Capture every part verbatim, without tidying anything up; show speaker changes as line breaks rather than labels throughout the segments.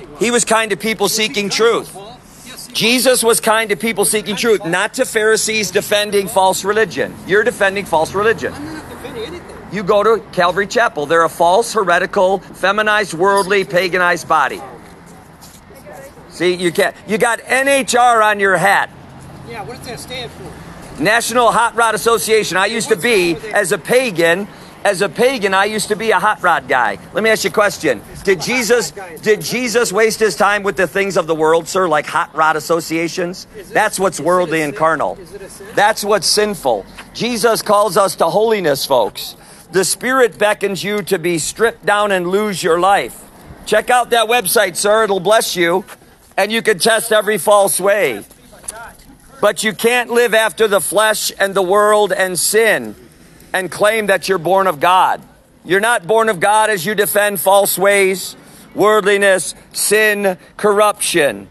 He was kind to people seeking truth. Jesus was kind to people seeking truth, not to Pharisees defending false religion. You're defending false religion.
I'm not defending anything.
You go to Calvary Chapel. They're a false, heretical, feminized, worldly, paganized body. See, you can't. You got N H R on your hat.
Yeah, what does that stand for?
National Hot Rod Association. I used to be, as a pagan, as a pagan, I used to be a hot rod guy. Let me ask you a question. Did Jesus, did Jesus waste his time with the things of the world, sir, like hot rod associations? That's what's worldly and carnal. That's what's sinful. Jesus calls us to holiness, folks. The Spirit beckons you to be stripped down and lose your life. Check out that website, sir. It'll bless you. And you can test every false way. But you can't live after the flesh and the world and sin and claim that you're born of God. You're not born of God as you defend false ways, worldliness, sin, corruption.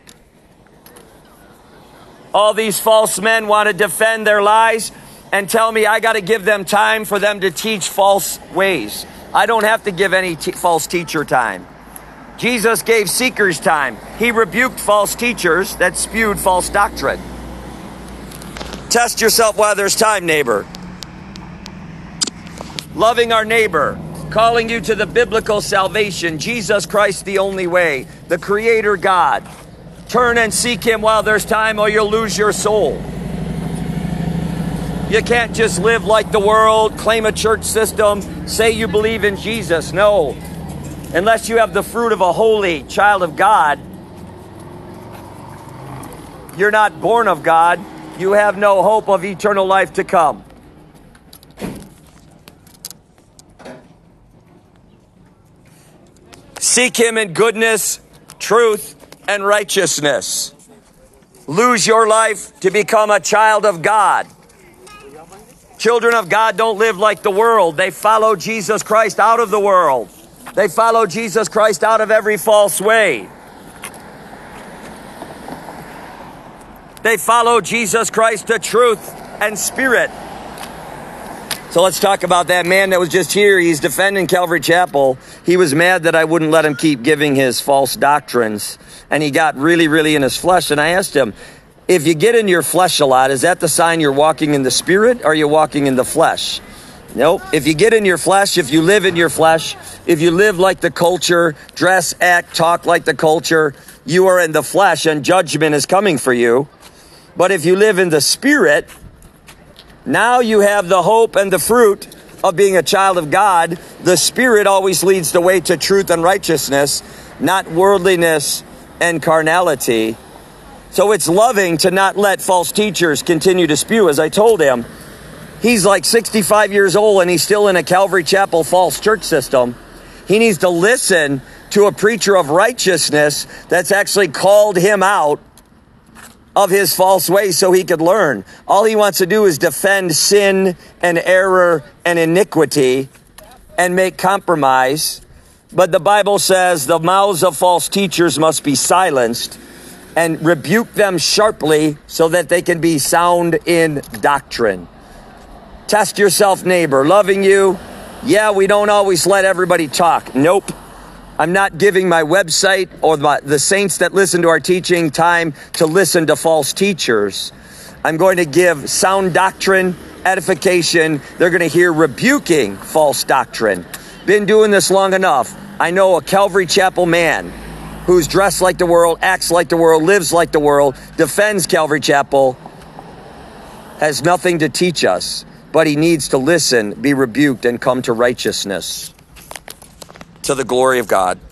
All these false men want to defend their lies and tell me I got to give them time for them to teach false ways. I don't have to give any t- false teacher time. Jesus gave seekers time. He rebuked false teachers that spewed false doctrine. Test yourself while there's time, neighbor. Loving our neighbor, calling you to the biblical salvation, Jesus Christ the only way, the Creator God. Turn and seek Him while there's time or you'll lose your soul. You can't just live like the world, claim a church system, say you believe in Jesus. No. Unless you have the fruit of a holy child of God, you're not born of God. You have no hope of eternal life to come. Seek Him in goodness, truth, and righteousness. Lose your life to become a child of God. Children of God don't live like the world. They follow Jesus Christ out of the world. They follow Jesus Christ out of every false way. They follow Jesus Christ to truth and spirit. So let's talk about that man that was just here. He's defending Calvary Chapel. He was mad that I wouldn't let him keep giving his false doctrines. And he got really, really in his flesh. And I asked him, if you get in your flesh a lot, is that the sign you're walking in the spirit or are you walking in the flesh? Nope. If you get in your flesh, if you live in your flesh, if you live like the culture, dress, act, talk like the culture, you are in the flesh and judgment is coming for you. But if you live in the Spirit, now you have the hope and the fruit of being a child of God. The Spirit always leads the way to truth and righteousness, not worldliness and carnality. So it's loving to not let false teachers continue to spew. As I told him, he's like sixty-five years old and he's still in a Calvary Chapel false church system. He needs to listen to a preacher of righteousness that's actually called him out of his false ways so he could learn. All he wants to do is defend sin and error and iniquity and make compromise. But the Bible says the mouths of false teachers must be silenced and rebuke them sharply so that they can be sound in doctrine. Test yourself, neighbor. Loving you. Yeah, we don't always let everybody talk. Nope. I'm not giving my website or my, the saints that listen to our teaching time to listen to false teachers. I'm going to give sound doctrine, edification. They're going to hear rebuking false doctrine. Been doing this long enough. I know a Calvary Chapel man who's dressed like the world, acts like the world, lives like the world, defends Calvary Chapel, has nothing to teach us, but he needs to listen, be rebuked, and come to righteousness. To the glory of God.